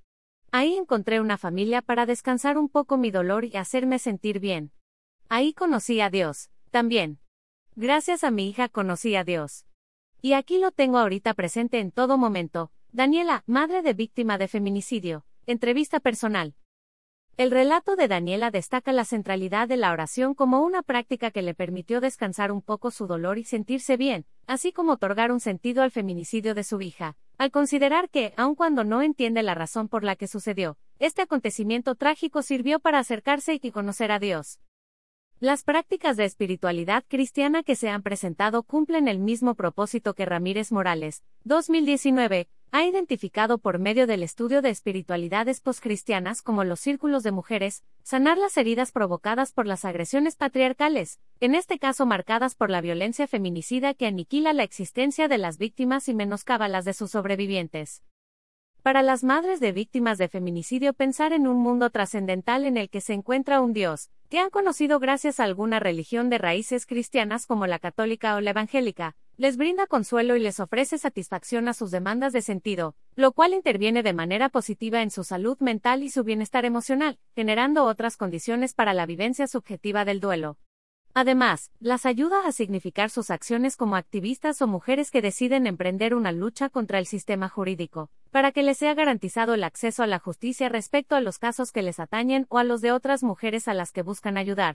Ahí encontré una familia para descansar un poco mi dolor y hacerme sentir bien. Ahí conocí a Dios, también. Gracias a mi hija conocí a Dios. Y aquí lo tengo ahorita presente en todo momento. Daniela, madre de víctima de feminicidio. Entrevista personal. El relato de Daniela destaca la centralidad de la oración como una práctica que le permitió descansar un poco su dolor y sentirse bien, así como otorgar un sentido al feminicidio de su hija, al considerar que, aun cuando no entiende la razón por la que sucedió, este acontecimiento trágico sirvió para acercarse y conocer a Dios. Las prácticas de espiritualidad cristiana que se han presentado cumplen el mismo propósito que Ramírez Morales, dos mil diecinueve, ha identificado por medio del estudio de espiritualidades poscristianas como los círculos de mujeres, sanar las heridas provocadas por las agresiones patriarcales, en este caso marcadas por la violencia feminicida que aniquila la existencia de las víctimas y menoscaba las de sus sobrevivientes. Para las madres de víctimas de feminicidio, pensar en un mundo trascendental en el que se encuentra un Dios, que han conocido gracias a alguna religión de raíces cristianas como la católica o la evangélica, les brinda consuelo y les ofrece satisfacción a sus demandas de sentido, lo cual interviene de manera positiva en su salud mental y su bienestar emocional, generando otras condiciones para la vivencia subjetiva del duelo. Además, las ayuda a significar sus acciones como activistas o mujeres que deciden emprender una lucha contra el sistema jurídico, para que les sea garantizado el acceso a la justicia respecto a los casos que les atañen o a los de otras mujeres a las que buscan ayudar.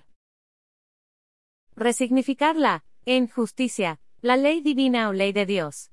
Resignificar la, en justicia, la ley divina o ley de Dios.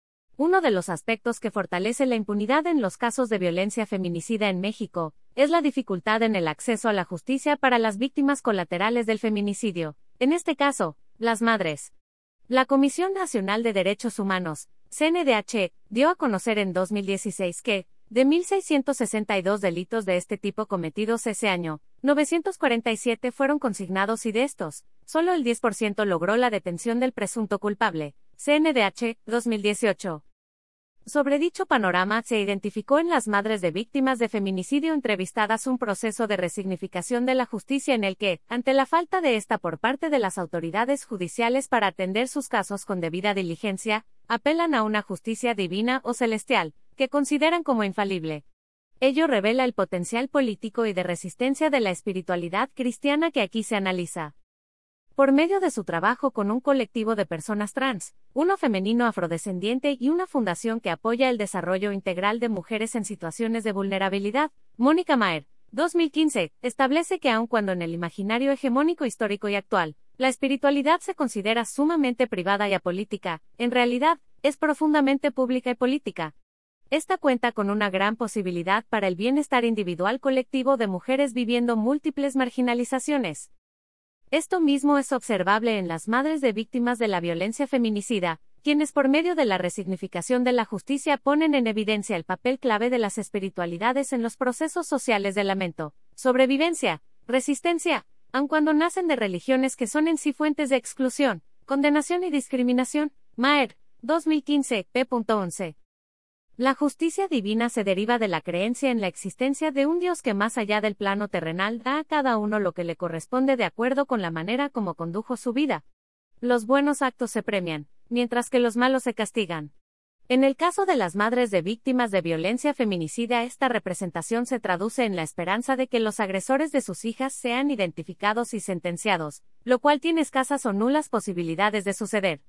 Uno de los aspectos que fortalece la impunidad en los casos de violencia feminicida en México, es la dificultad en el acceso a la justicia para las víctimas colaterales del feminicidio, en este caso, las madres. La Comisión Nacional de Derechos Humanos, C N D H, dio a conocer en dos mil dieciséis que, de mil seiscientos sesenta y dos delitos de este tipo cometidos ese año, novecientos cuarenta y siete fueron consignados y de estos, solo el diez por ciento logró la detención del presunto culpable. C N D H, dos mil dieciocho. Sobre dicho panorama, se identificó en las madres de víctimas de feminicidio entrevistadas un proceso de resignificación de la justicia en el que, ante la falta de esta por parte de las autoridades judiciales para atender sus casos con debida diligencia, apelan a una justicia divina o celestial, que consideran como infalible. Ello revela el potencial político y de resistencia de la espiritualidad cristiana que aquí se analiza. Por medio de su trabajo con un colectivo de personas trans, uno femenino afrodescendiente y una fundación que apoya el desarrollo integral de mujeres en situaciones de vulnerabilidad, Mónica Maer, dos mil quince, establece que aun cuando en el imaginario hegemónico histórico y actual, la espiritualidad se considera sumamente privada y apolítica, en realidad, es profundamente pública y política. Esta cuenta con una gran posibilidad para el bienestar individual colectivo de mujeres viviendo múltiples marginalizaciones. Esto mismo es observable en las madres de víctimas de la violencia feminicida, quienes por medio de la resignificación de la justicia ponen en evidencia el papel clave de las espiritualidades en los procesos sociales de lamento, sobrevivencia, resistencia, aun cuando nacen de religiones que son en sí fuentes de exclusión, condenación y discriminación. Maer, dos mil quince, p. once. La justicia divina se deriva de la creencia en la existencia de un Dios que más allá del plano terrenal da a cada uno lo que le corresponde de acuerdo con la manera como condujo su vida. Los buenos actos se premian, mientras que los malos se castigan. En el caso de las madres de víctimas de violencia feminicida, esta representación se traduce en la esperanza de que los agresores de sus hijas sean identificados y sentenciados, lo cual tiene escasas o nulas posibilidades de suceder.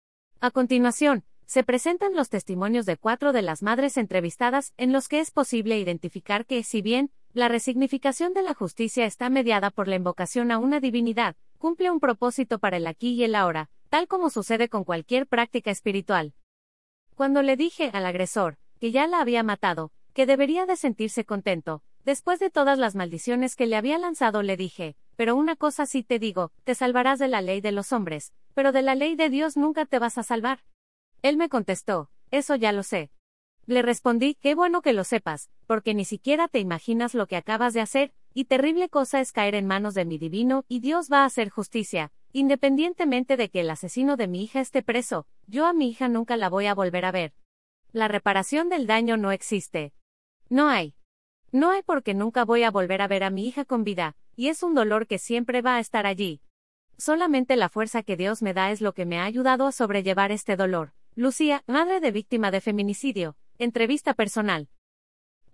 A continuación, se presentan los testimonios de cuatro de las madres entrevistadas, en los que es posible identificar que, si bien, la resignificación de la justicia está mediada por la invocación a una divinidad, cumple un propósito para el aquí y el ahora, tal como sucede con cualquier práctica espiritual. Cuando le dije al agresor, que ya la había matado, que debería de sentirse contento, después de todas las maldiciones que le había lanzado, le dije, pero una cosa sí te digo, te salvarás de la ley de los hombres, pero de la ley de Dios nunca te vas a salvar. Él me contestó, eso ya lo sé. Le respondí, qué bueno que lo sepas, porque ni siquiera te imaginas lo que acabas de hacer, y terrible cosa es caer en manos de mi divino, y Dios va a hacer justicia, independientemente de que el asesino de mi hija esté preso, yo a mi hija nunca la voy a volver a ver. La reparación del daño no existe. No hay. No hay porque nunca voy a volver a ver a mi hija con vida, y es un dolor que siempre va a estar allí. Solamente la fuerza que Dios me da es lo que me ha ayudado a sobrellevar este dolor. Lucía, madre de víctima de feminicidio, entrevista personal.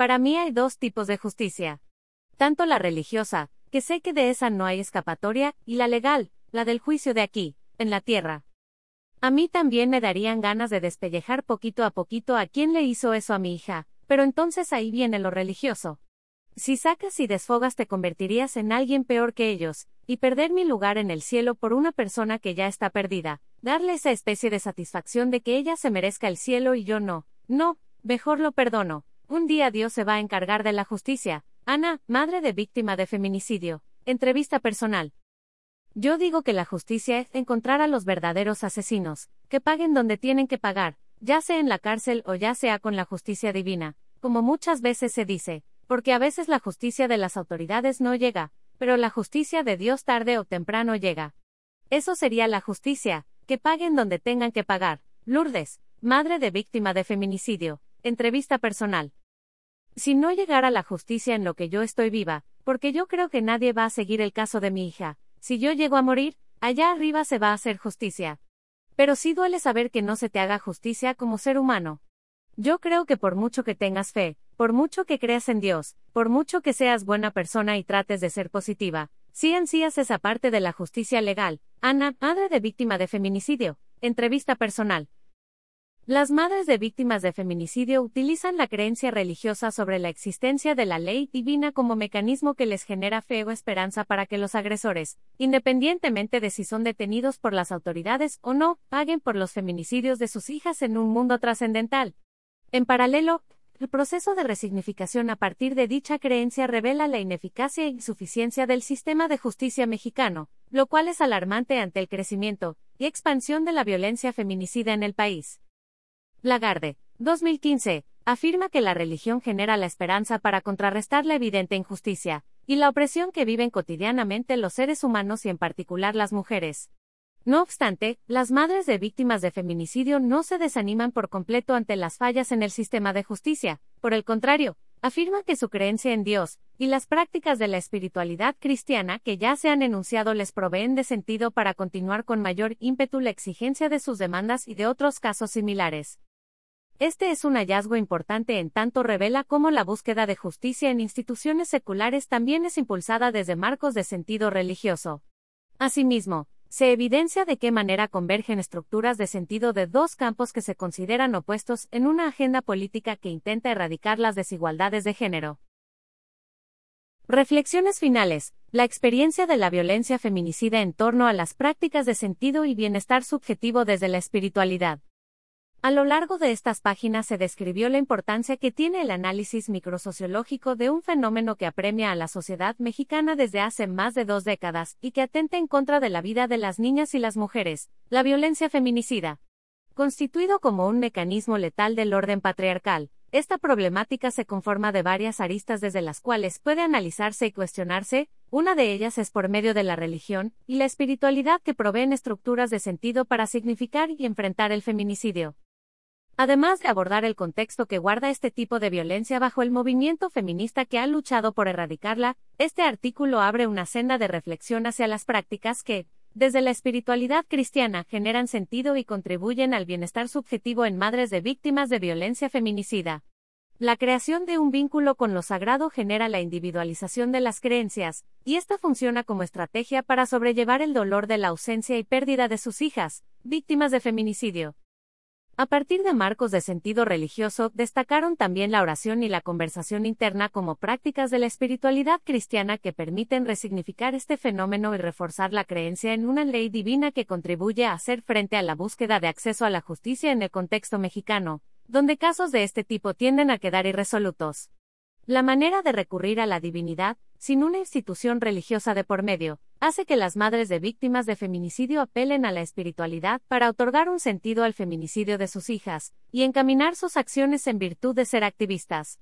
Para mí hay dos tipos de justicia. Tanto la religiosa, que sé que de esa no hay escapatoria, y la legal, la del juicio de aquí, en la tierra. A mí también me darían ganas de despellejar poquito a poquito a quien le hizo eso a mi hija, pero entonces ahí viene lo religioso. Si sacas y desfogas te convertirías en alguien peor que ellos, y perder mi lugar en el cielo por una persona que ya está perdida, darle esa especie de satisfacción de que ella se merezca el cielo y yo no, no, mejor lo perdono. Un día Dios se va a encargar de la justicia. Ana, madre de víctima de feminicidio. Entrevista personal. Yo digo que la justicia es encontrar a los verdaderos asesinos, que paguen donde tienen que pagar, ya sea en la cárcel o ya sea con la justicia divina, como muchas veces se dice, porque a veces la justicia de las autoridades no llega, pero la justicia de Dios tarde o temprano llega. Eso sería la justicia, que paguen donde tengan que pagar. Lourdes, madre de víctima de feminicidio. Entrevista personal. Si no llegara la justicia en lo que yo estoy viva, porque yo creo que nadie va a seguir el caso de mi hija, si yo llego a morir, allá arriba se va a hacer justicia. Pero sí duele saber que no se te haga justicia como ser humano. Yo creo que por mucho que tengas fe, por mucho que creas en Dios, por mucho que seas buena persona y trates de ser positiva, sí ansías esa parte de la justicia legal. Ana, madre de víctima de feminicidio. Entrevista personal. Las madres de víctimas de feminicidio utilizan la creencia religiosa sobre la existencia de la ley divina como mecanismo que les genera fe o esperanza para que los agresores, independientemente de si son detenidos por las autoridades o no, paguen por los feminicidios de sus hijas en un mundo trascendental. En paralelo, el proceso de resignificación a partir de dicha creencia revela la ineficacia e insuficiencia del sistema de justicia mexicano, lo cual es alarmante ante el crecimiento y expansión de la violencia feminicida en el país. Lagarde, dos mil quince, afirma que la religión genera la esperanza para contrarrestar la evidente injusticia y la opresión que viven cotidianamente los seres humanos y en particular las mujeres. No obstante, las madres de víctimas de feminicidio no se desaniman por completo ante las fallas en el sistema de justicia, por el contrario, afirman que su creencia en Dios y las prácticas de la espiritualidad cristiana que ya se han enunciado les proveen de sentido para continuar con mayor ímpetu la exigencia de sus demandas y de otros casos similares. Este es un hallazgo importante en tanto revela cómo la búsqueda de justicia en instituciones seculares también es impulsada desde marcos de sentido religioso. Asimismo, se evidencia de qué manera convergen estructuras de sentido de dos campos que se consideran opuestos en una agenda política que intenta erradicar las desigualdades de género. Reflexiones finales. La experiencia de la violencia feminicida en torno a las prácticas de sentido y bienestar subjetivo desde la espiritualidad. A lo largo de estas páginas se describió la importancia que tiene el análisis microsociológico de un fenómeno que apremia a la sociedad mexicana desde hace más de dos décadas y que atenta en contra de la vida de las niñas y las mujeres, la violencia feminicida. Constituido como un mecanismo letal del orden patriarcal, esta problemática se conforma de varias aristas desde las cuales puede analizarse y cuestionarse. Una de ellas es por medio de la religión y la espiritualidad que proveen estructuras de sentido para significar y enfrentar el feminicidio. Además de abordar el contexto que guarda este tipo de violencia bajo el movimiento feminista que ha luchado por erradicarla, este artículo abre una senda de reflexión hacia las prácticas que, desde la espiritualidad cristiana, generan sentido y contribuyen al bienestar subjetivo en madres de víctimas de violencia feminicida. La creación de un vínculo con lo sagrado genera la individualización de las creencias, y esta funciona como estrategia para sobrellevar el dolor de la ausencia y pérdida de sus hijas, víctimas de feminicidio. A partir de marcos de sentido religioso, destacaron también la oración y la conversación interna como prácticas de la espiritualidad cristiana que permiten resignificar este fenómeno y reforzar la creencia en una ley divina que contribuye a hacer frente a la búsqueda de acceso a la justicia en el contexto mexicano, donde casos de este tipo tienden a quedar irresolutos. La manera de recurrir a la divinidad, sin una institución religiosa de por medio, hace que las madres de víctimas de feminicidio apelen a la espiritualidad para otorgar un sentido al feminicidio de sus hijas, y encaminar sus acciones en virtud de ser activistas.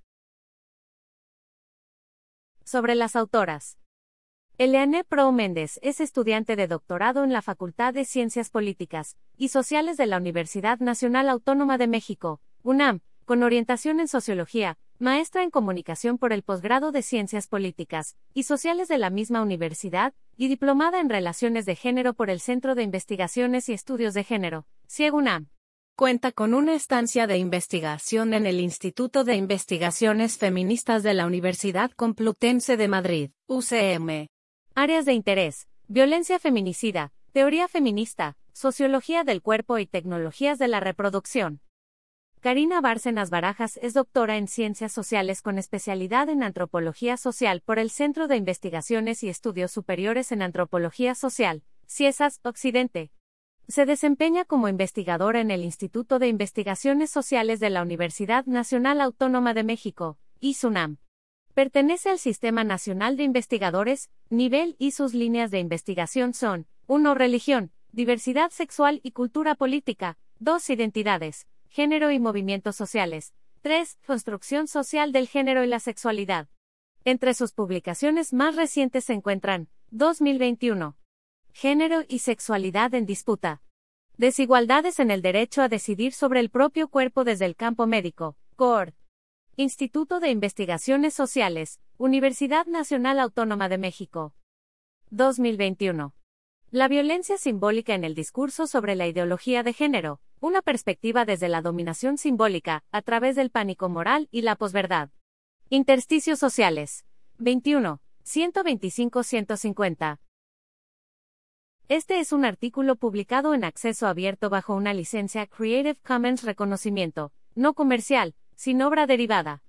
Sobre las autoras. Eliane Pro Méndez es estudiante de doctorado en la Facultad de Ciencias Políticas y Sociales de la Universidad Nacional Autónoma de México, UNAM, con orientación en Sociología, maestra en Comunicación por el posgrado de Ciencias Políticas y Sociales de la misma universidad, y diplomada en Relaciones de Género por el Centro de Investigaciones y Estudios de Género, CIEG UNAM. Cuenta con una estancia de investigación en el Instituto de Investigaciones Feministas de la Universidad Complutense de Madrid, U C M. Áreas de interés: violencia feminicida, teoría feminista, sociología del cuerpo y tecnologías de la reproducción. Karina Bárcenas Barajas es doctora en Ciencias Sociales con especialidad en Antropología Social por el Centro de Investigaciones y Estudios Superiores en Antropología Social, CIESAS, Occidente. Se desempeña como investigadora en el Instituto de Investigaciones Sociales de la Universidad Nacional Autónoma de México, I S U N A M. Pertenece al Sistema Nacional de Investigadores, nivel y sus líneas de investigación son: uno Religión, diversidad sexual y cultura política; dos Identidades, género y movimientos sociales; tres Construcción social del género y la sexualidad. Entre sus publicaciones más recientes se encuentran: dos mil veintiuno. Género y sexualidad en disputa. Desigualdades en el derecho a decidir sobre el propio cuerpo desde el campo médico, Cord. Instituto de Investigaciones Sociales, Universidad Nacional Autónoma de México. dos mil veintiuno. La violencia simbólica en el discurso sobre la ideología de género, una perspectiva desde la dominación simbólica, a través del pánico moral y la posverdad. Intersticios sociales. veintiuno, ciento veinticinco a ciento cincuenta. Este es un artículo publicado en acceso abierto bajo una licencia Creative Commons reconocimiento, no comercial, sin obra derivada.